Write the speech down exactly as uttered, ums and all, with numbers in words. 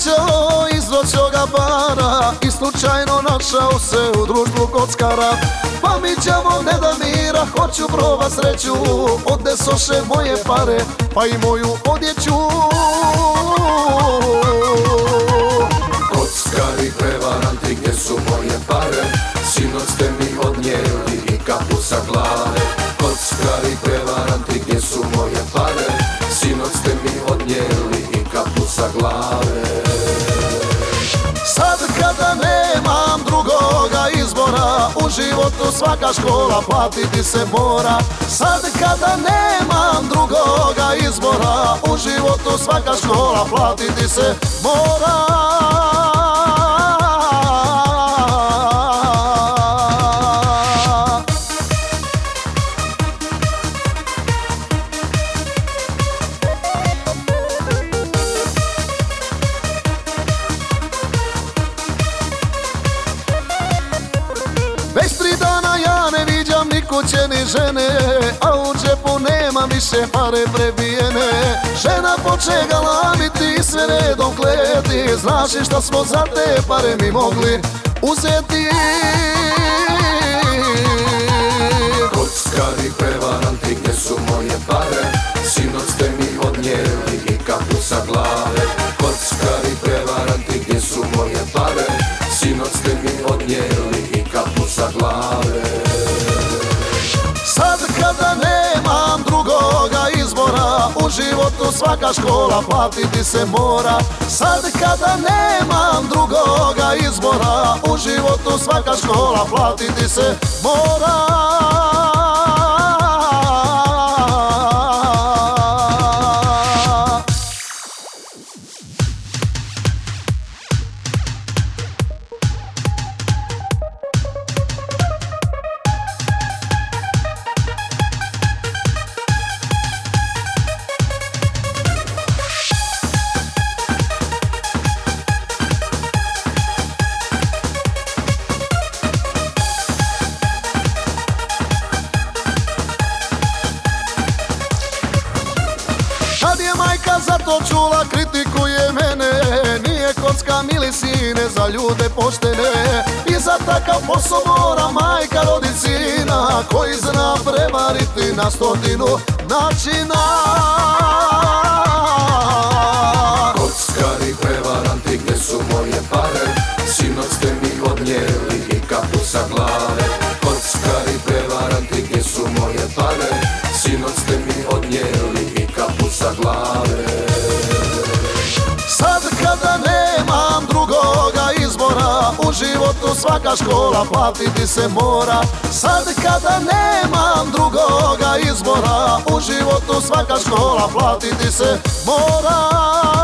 srećao izročio ga para i slučajno našao se u društvu kockara. Pa mi ćemo ne da mira, hoću proba sreću, odnesoše moje pare pa i moju odjeću. Kockari, prevaranti, gdje su moje pare? Sinoć ste mi odnijeli i kapu sa glave. Kockari, prevaranti, gdje su moje pare? Sinoć ste mi odnijeli i kapu sa glave. Sad kada nemam drugoga izbora, u životu svaka škola platiti se mora. Sad kada nemam drugoga izbora, u životu svaka škola platiti se mora. Već tri dana ja ne viđam ni kuće ni žene, a u džepu nemam više pare prebijene. Žena poče galamiti i sve redom kleti, znaš li šta smo za te pare mi mogli uzeti? Kockari, prevaranti, gdje su moje pare? Sinoć ste mi odnijeli i kapu sa glave. Kockari, prevaranti, gdje su moje pare? Sinoć ste mi odnijeli i kapu sa glave. Sad kada nemam drugoga izbora, u životu svaka škola platiti se mora. Sad kada nemam drugoga izbora, u životu svaka škola platiti se mora. Kad je majka za to čula, kritikuje mene. Nije kocka, mili sine, za ljude poštene. I za takav posao mora majka rodit sina, koji zna prevariti na stotinu načina. Kockari, prevaranti, gdje su moje pare? Sinoć ste mi odnijeli i kapu sa glave. Kockari, prevaranti, gdje su moje pare? Sinoć ste mi odnijeli i kapu sa glave. Sad kada nemam drugoga izbora, u životu svaka škola platiti se mora. Sad kada nemam drugoga izbora, u životu svaka škola platiti se mora.